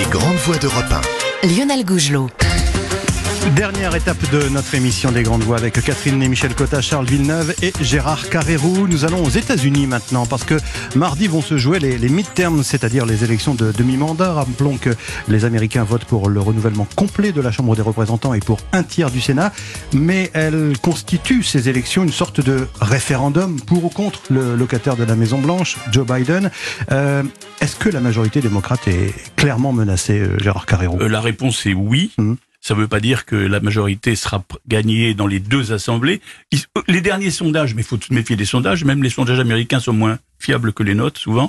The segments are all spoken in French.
grandes voix d'Europe 1. Lionel Gougelot. Dernière étape de notre émission des Grandes Voix avec Catherine et Michel Cotta, Charles Villeneuve et Gérard Carrérou. Nous allons aux États-Unis maintenant parce que mardi vont se jouer les midterms, c'est-à-dire les élections de demi-mandat. Rappelons que les Américains votent pour le renouvellement complet de la Chambre des représentants et pour un tiers du Sénat. Mais elles constituent, ces élections, une sorte de référendum pour ou contre le locataire de la Maison-Blanche, Joe Biden. Est-ce que la majorité démocrate est clairement menacée, Gérard Carrérou ? La réponse est oui. Ça ne veut pas dire que la majorité sera gagnée dans les deux assemblées. Les derniers sondages, mais il faut se méfier des sondages, même les sondages américains sont moins fiables que les nôtres, souvent.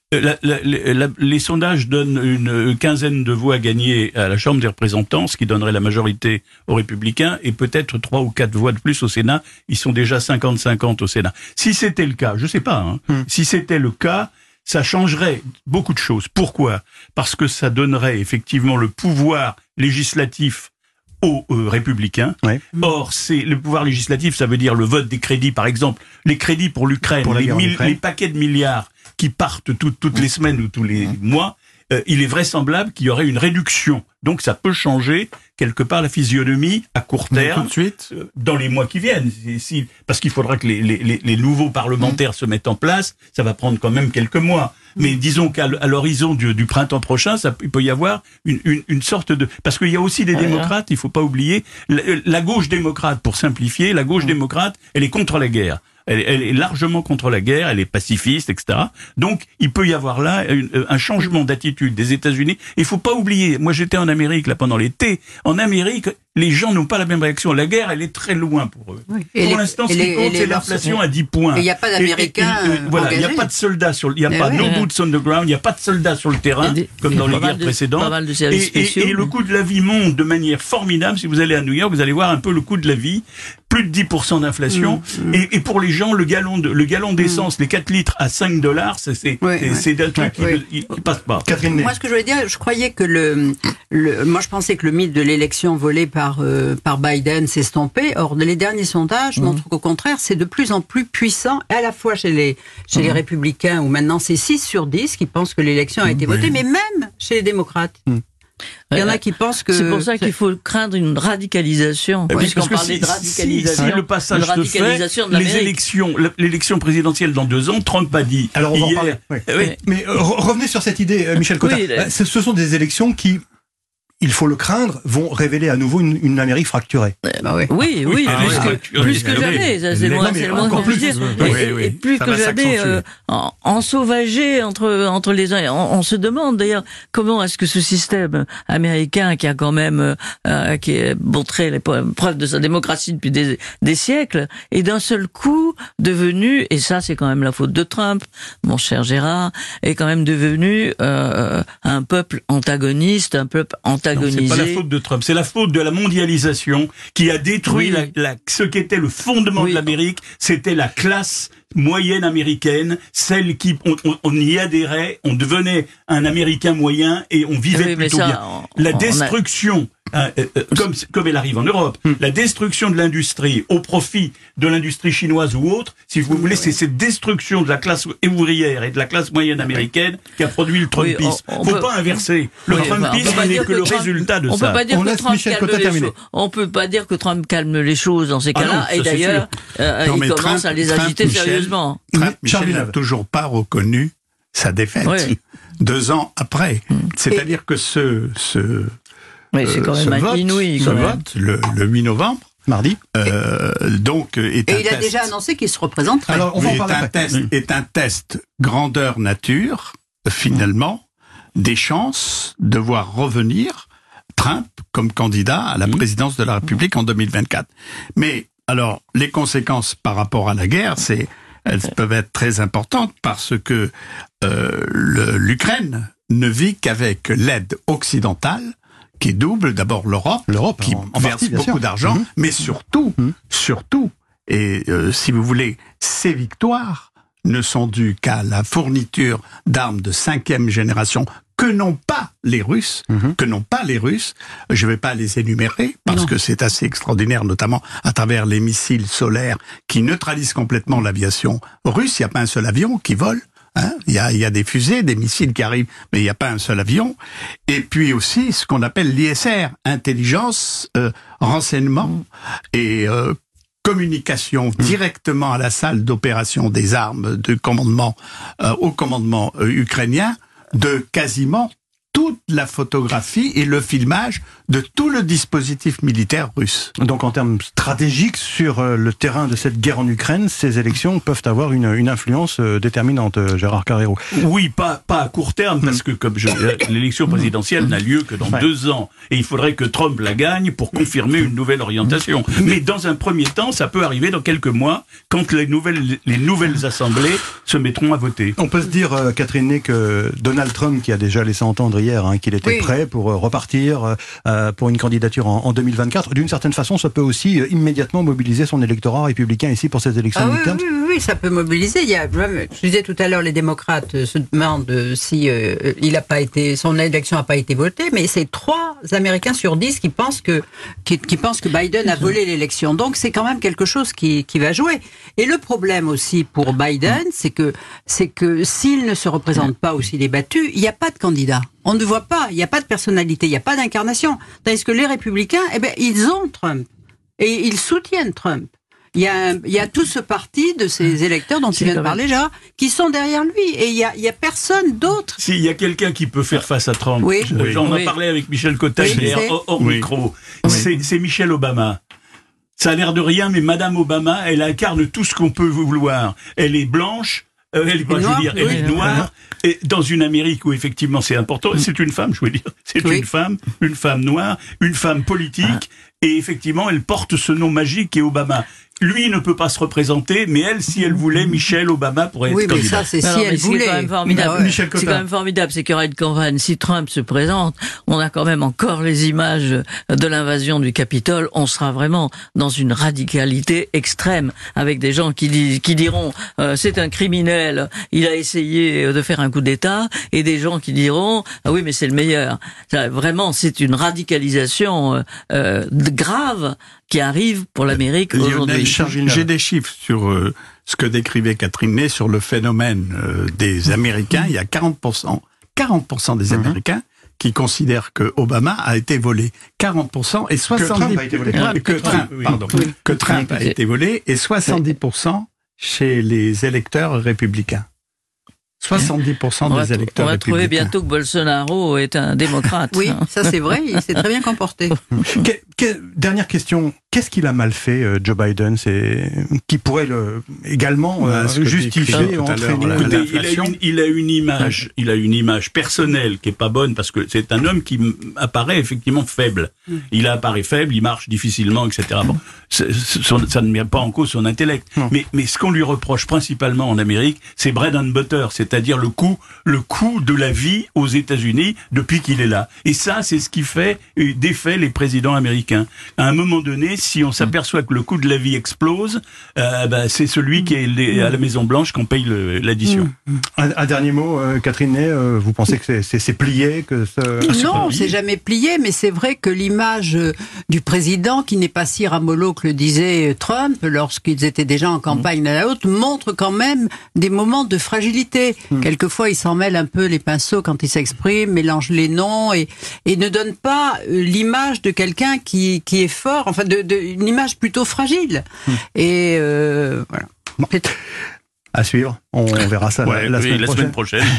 Les sondages donnent une quinzaine de voix gagnées à la Chambre des représentants, ce qui donnerait la majorité aux Républicains, et peut-être 3 ou 4 voix de plus au Sénat. Ils sont déjà 50-50 au Sénat. Si c'était le cas, je sais pas, si c'était le cas, ça changerait beaucoup de choses. Pourquoi ? Parce que ça donnerait effectivement le pouvoir législatif aux républicains. Ouais. Or, le pouvoir législatif, ça veut dire le vote des crédits, par exemple, les crédits pour l'Ukraine, les paquets de milliards qui partent toutes les semaines ou tous les mois. Il est vraisemblable qu'il y aurait une réduction. Donc ça peut changer quelque part la physionomie à court terme, tout de suite, dans les mois qui viennent. Parce qu'il faudra que les nouveaux parlementaires se mettent en place. Ça va prendre quand même quelques mois. Mais disons qu'à l'horizon du printemps prochain, il peut y avoir une sorte de... Parce qu'il y a aussi des démocrates, il faut pas oublier, la gauche démocrate, pour simplifier, la gauche démocrate, elle est contre la guerre. Elle est largement contre la guerre, elle est pacifiste, etc. Donc, il peut y avoir là un changement d'attitude des États-Unis. Il faut pas oublier, moi j'étais en Amérique là pendant l'été. En Amérique, les gens n'ont pas la même réaction. La guerre, elle est très loin pour eux. Oui. Pour l'instant, ce qui compte, c'est l'inflation à 10 points. Et il n'y a pas d'Américains voilà, il n'y a pas de soldats il n'y a pas no boots on the ground, il n'y a pas de soldats sur le terrain, comme dans les guerres précédentes. Et le coût de la vie monte de manière formidable. Si vous allez à New York, vous allez voir un peu le coût de la vie. Plus de 10% d'inflation. Et pour les gens, le gallon d'essence, les 4 litres à $5, c'est un truc qui passe pas. Catherine, moi, ce que je voulais dire, je croyais que moi, je pensais que le mythe de l'élection volée par Biden s'estompait. Or, les derniers sondages montrent qu'au contraire, c'est de plus en plus puissant, à la fois chez les républicains, où maintenant c'est 6 sur 10 qui pensent que l'élection a été votée, mais même chez les démocrates. Il y en a qui pensent que... C'est pour ça qu'il faut craindre une radicalisation. Puisqu'on parlait de radicalisation. Si le passage se fait, l'élection présidentielle dans 2 ans, Trump a dit... Alors on va en parler. Mais revenez sur cette idée, Michel Cotta. Ce sont des élections qui... il faut le craindre, vont révéler à nouveau une Amérique fracturée. Plus que jamais, c'est le moins qu'on puisse dire. Et plus que jamais, ensauvagé entre les uns. On se demande d'ailleurs comment est-ce que ce système américain qui a quand même qui a montré les preuves de sa démocratie depuis des siècles est d'un seul coup devenu, et ça c'est quand même la faute de Trump, mon cher Gérard, est quand même devenu un peuple antagoniste, un peuple antagonisé. Non, c'est pas la faute de Trump, c'est la faute de la mondialisation qui a détruit ce qu'était le fondement de l'Amérique, c'était la classe moyenne américaine, celle qui on y adhérait, on devenait un Américain moyen et on vivait plutôt bien. La destruction, comme elle arrive en Europe, la destruction de l'industrie au profit de l'industrie chinoise ou autre, si vous voulez, c'est cette destruction de la classe ouvrière et de la classe moyenne américaine qui a produit le Trumpisme. Faut pas inverser. Le Trumpisme n'est que le résultat de ça. On peut pas dire que Trump calme les choses dans ces cas-là, et d'ailleurs, il commence à les agiter sérieusement. Trump, Michel n'a toujours pas reconnu sa défaite. 2 ans après. C'est-à-dire que ce vote, le 8 novembre, mardi, donc est un test. Il a déjà annoncé qu'il se représenterait. Alors, on va en parler est un test grandeur nature, finalement, des chances de voir revenir Trump comme candidat à la présidence de la République en 2024. Mais alors, les conséquences par rapport à la guerre, elles peuvent être très importantes parce que l'Ukraine ne vit qu'avec l'aide occidentale qui double, d'abord l'Europe qui verse beaucoup d'argent, mais surtout, et si vous voulez, ces victoires ne sont dues qu'à la fourniture d'armes de 5e génération que n'ont pas les Russes, je vais pas les énumérer, parce que c'est assez extraordinaire, notamment à travers les missiles solaires qui neutralisent complètement l'aviation russe. Il n'y a pas un seul avion qui vole Hein, il y a des fusées, des missiles qui arrivent, mais il n'y a pas un seul avion. Et puis aussi ce qu'on appelle l'ISR, intelligence, renseignement et communication directement à la salle d'opération des armes de commandement au commandement ukrainien de quasiment toute la photographie et le filmage de tout le dispositif militaire russe. Donc en termes stratégiques, sur le terrain de cette guerre en Ukraine, ces élections peuvent avoir une influence déterminante, Gérard Carrero. Oui, pas à court terme, parce que l'élection présidentielle n'a lieu que dans 2 ans. Et il faudrait que Trump la gagne pour confirmer une nouvelle orientation. Mais dans un premier temps, ça peut arriver dans quelques mois, quand les nouvelles assemblées se mettront à voter. On peut se dire, Catherine Ney, que Donald Trump, qui a déjà laissé entendre hier qu'il était prêt pour repartir pour une candidature en 2024. D'une certaine façon, ça peut aussi immédiatement mobiliser son électorat républicain ici pour ces élections midterms. Oui, ça peut mobiliser. Je disais tout à l'heure, les démocrates se demandent si son élection n'a pas été votée, mais c'est 3 Américains sur 10 qui pensent que Biden a volé l'élection. Donc c'est quand même quelque chose qui va jouer. Et le problème aussi pour Biden, c'est que s'il ne se représente pas ou s'il est battu, il n'y a pas de candidat. On ne voit pas, il n'y a pas de personnalité, il n'y a pas d'incarnation. Tandis que les républicains, ils ont Trump. Et ils soutiennent Trump. Il y a tout ce parti de ces électeurs dont tu viens de parler, Gérard, qui sont derrière lui. Et il y a personne d'autre. S'il y a quelqu'un qui peut faire face à Trump, j'en ai parlé avec Michel Cotta hors micro, c'est Michelle Obama. Ça a l'air de rien, mais Madame Obama, elle incarne tout ce qu'on peut vouloir. Elle est blanche, elle est noire, et dans une Amérique où effectivement c'est important, c'est une femme, je veux dire, c'est une femme noire, une femme politique, et effectivement elle porte ce nom magique qui est Obama. Lui ne peut pas se représenter, mais elle, si elle voulait, Michelle Obama pourrait être candidate. Oui, mais ça, c'est si elle voulait. C'est quand même formidable. C'est quand même formidable, c'est qu'il y aura une campagne. Si Trump se présente, on a quand même encore les images de l'invasion du Capitole. On sera vraiment dans une radicalité extrême, avec des gens qui diront c'est un criminel, il a essayé de faire un coup d'État, et des gens qui diront ah oui, mais c'est le meilleur. Vraiment, c'est une radicalisation grave qui arrive pour l'Amérique aujourd'hui. J'ai des chiffres sur ce que décrivait Catherine Ney sur le phénomène des Américains. Il y a 40% des Américains qui considèrent que Obama a été volé. 40% et 70%. Que Trump a été volé et 70% chez les électeurs républicains. 70% des électeurs républicains. On va trouver bientôt que Bolsonaro est un démocrate. Oui, ça c'est vrai, il s'est très bien comporté. Dernière question, qu'est-ce qu'il a mal fait, Joe Biden, qui pourrait également justifier, entraîner l'inflation? Il a une image personnelle qui est pas bonne, parce que c'est un homme qui apparaît effectivement faible. Il apparaît faible, il marche difficilement, etc. Bon, ça ne met pas en cause son intellect. Mais ce qu'on lui reproche principalement en Amérique, c'est bread and butter, c'est-à-dire le coût de la vie aux États-Unis depuis qu'il est là. Et ça, c'est ce qui défait les présidents américains. À un moment donné, si on s'aperçoit que le coût de la vie explose, c'est celui qui est à la Maison-Blanche qu'on paye l'addition. Un dernier mot, Catherine Ney, vous pensez que c'est plié Non, c'est jamais plié, mais c'est vrai que l'image du président, qui n'est pas si ramollo que le disait Trump, lorsqu'ils étaient déjà en campagne à la haute, montre quand même des moments de fragilité. Quelquefois, il s'en mêle un peu les pinceaux quand il s'exprime, mélange les noms et ne donne pas l'image de quelqu'un qui est fort, enfin une image plutôt fragile. Et voilà. À suivre, on verra ça la semaine prochaine.